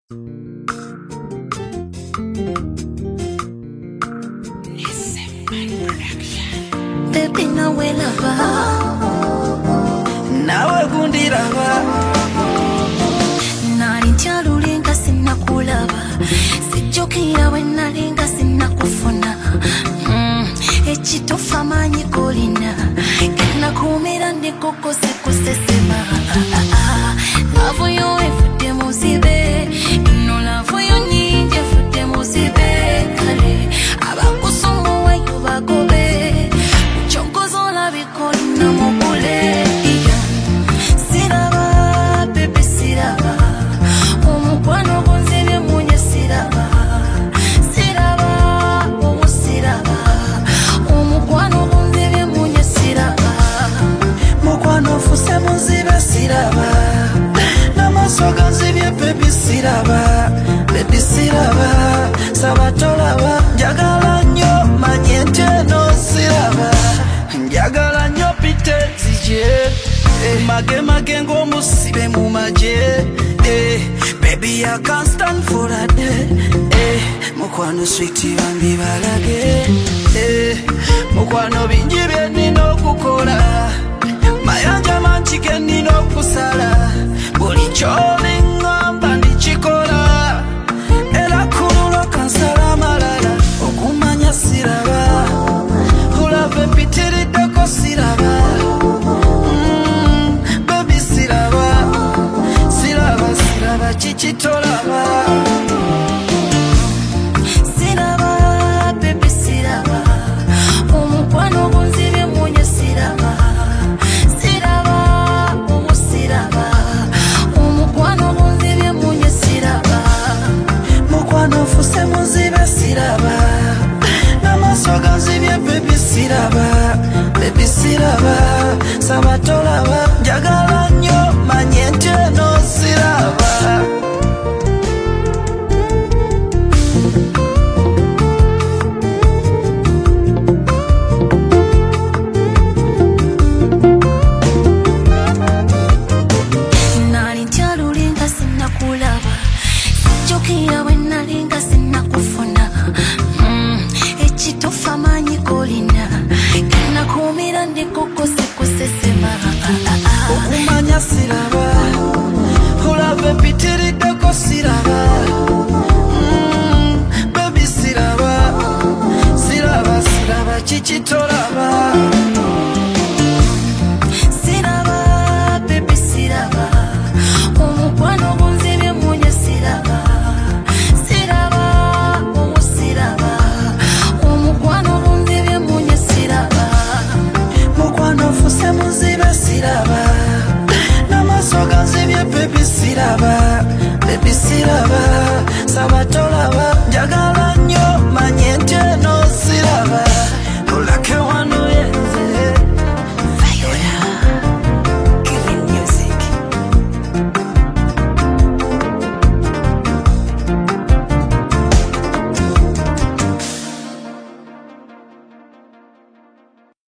Baby, nawe lava, nawe gundi lava. nali ntyalulinga sinnakulaba, sijjukira bwe nalinga sinnakufuna. Ekituufu amaanyi golina, gennakuumira ndikoko sikusesema. Laavu yo efudde muzibe, nno laavu yo nnyingi efudde muzibe. Kale abakusumbuwayo bagobe, kyonkoza olabika olina mugule. Siraba bebe siraba, omukwano gunzibye munye siraba. Siraba owo siraba, omukwano gunzibye munye siraba. Mukwano fuse muzibe siraba, n'amaaso ganzibye baby siraba. Baby siraba, saba tolaba, njagala nnyo manye nti eno siraba. Njagala nnyo pite nzije, mage ng'omusibe mu magye. Baby I can't stand for a day. Mukwano sweetie bambi balage, mukwano bingi bye nnina okukola, mayanja mangi ge nnina okusala. Buli ky'oliŋŋamba ndikikola, era kululo kansala amalala. Okumanya siraba, olava empitiriddeko siraba. Baby siraba, siraba kiki tolaba. Siraba bebe siraba, omukwano gunzibye munye siraba. Siraba owo siraba, omukwano gunzibye munye siraba. Mukwano fuse muzibe siraba, n'amaaso ganzibye baby siraba. Baby siraba, saba tolaba, njagala nnyo manye nti eno siraba. Nali ntyalulinga sinnakulaba, sijjukira bwe nalinga sinnakufuna. Ekituufu amaanyi golina, gennakuumira ndikoko sikusesema. Okumanya siraba, olava empitiriddeko siraba. Baby siraba, siraba kiki tolaba. Siraba bebe siraba, omukwano gunzibye munye siraba. Siraba owo siraba, omukwano gunzibye munye siraba. Mukwano fuse muzibe